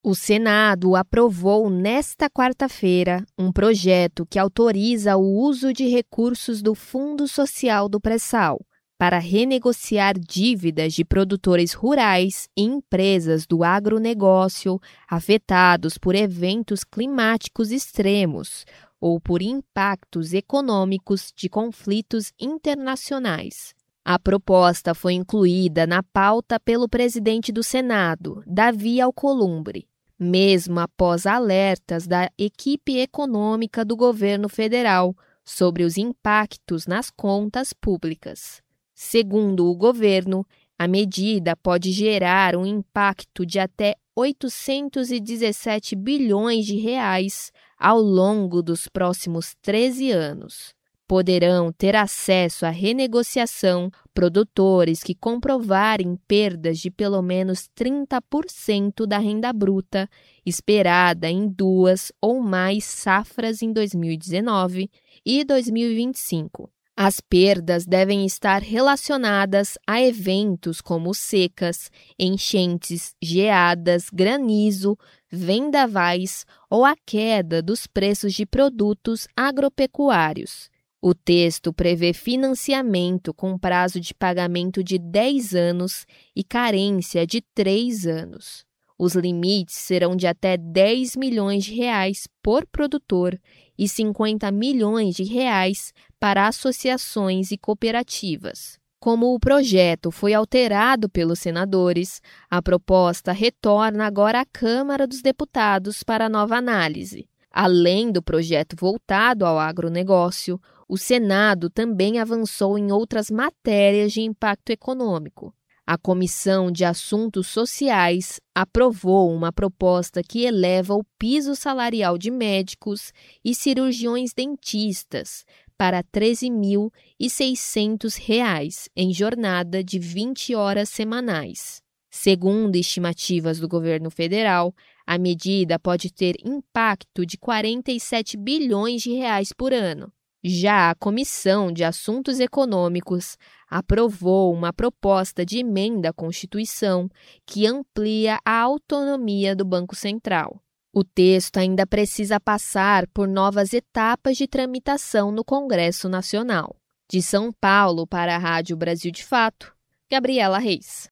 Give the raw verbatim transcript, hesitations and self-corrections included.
O Senado aprovou nesta quarta-feira um projeto que autoriza o uso de recursos do Fundo Social do Pré-Sal para renegociar dívidas de produtores rurais e empresas do agronegócio afetados por eventos climáticos extremos ou por impactos econômicos de conflitos internacionais. A proposta foi incluída na pauta pelo presidente do Senado, Davi Alcolumbre, mesmo após alertas da equipe econômica do governo federal sobre os impactos nas contas públicas. Segundo o governo, a medida pode gerar um impacto de até oitocentos e dezessete bilhões de reais ao longo dos próximos treze anos. Poderão ter acesso à renegociação produtores que comprovarem perdas de pelo menos trinta por cento da renda bruta esperada em duas ou mais safras em dois mil e dezenove e dois mil e vinte e cinco. As perdas devem estar relacionadas a eventos como secas, enchentes, geadas, granizo, vendavais ou a queda dos preços de produtos agropecuários. O texto prevê financiamento com prazo de pagamento de dez anos e carência de três anos. Os limites serão de até dez milhões de reais por produtor e cinquenta milhões de reais para associações e cooperativas. Como o projeto foi alterado pelos senadores, a proposta retorna agora à Câmara dos Deputados para nova análise. Além do projeto voltado ao agronegócio, o Senado também avançou em outras matérias de impacto econômico. A Comissão de Assuntos Sociais aprovou uma proposta que eleva o piso salarial de médicos e cirurgiões dentistas para treze mil e seiscentos reais em jornada de vinte horas semanais. Segundo estimativas do governo federal, a medida pode ter impacto de quarenta e sete bilhões de reais por ano. Já a Comissão de Assuntos Econômicos aprovou uma proposta de emenda à Constituição que amplia a autonomia do Banco Central. O texto ainda precisa passar por novas etapas de tramitação no Congresso Nacional. De São Paulo para a Rádio Brasil de Fato, Gabriela Reis.